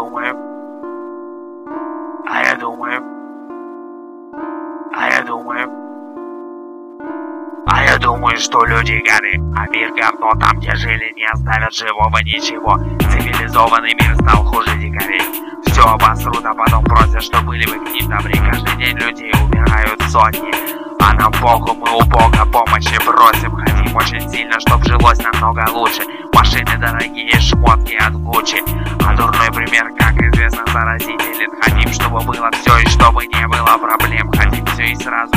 думаю, а я думаю, а я думаю, а я думаю, что люди горы, а мир говно, там где жили не оставят живого ничего. Цивилизованный мир стал хуже дикарей. Все обосрут, а потом просят, что были бы к ним добры. Каждый день людей умирают сотни, а нам похуй, мы у Бога помощи просим. Хотим очень сильно, чтоб жилось намного лучше. Машины дорогие, шмотки от Гуччи. А дурной пример, как известно, заразителен. Хотим, чтобы было все и чтобы не было проблем. Хотим все и сразу,